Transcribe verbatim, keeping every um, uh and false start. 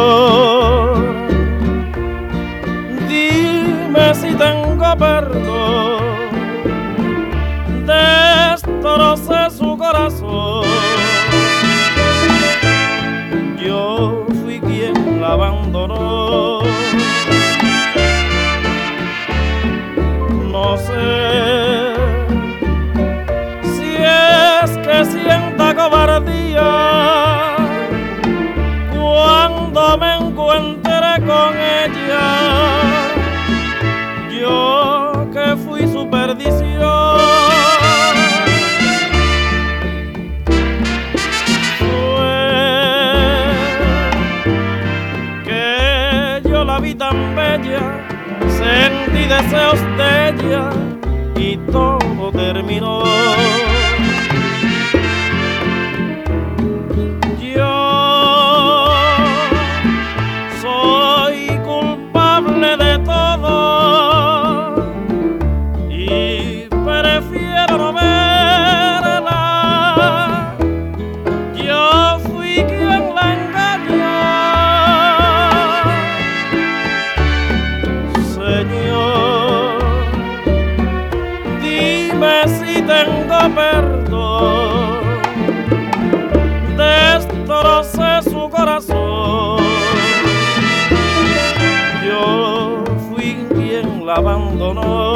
Señor, dime si tengo perdón. Destrocé su corazón. Yo fui quien la abandonó. No sé si es que sienta cobardía cuando me encuentre con ella. Yo que fui su perdición, fue que yo la vi tan bella, sentí deseos de ella y todo terminó. Yo soy culpable de todo y prefiero no verla. Yo fui quien la engañó. Señor, dime si tengo perdón. Destrocé su corazón. Yo fui quien la abandonó.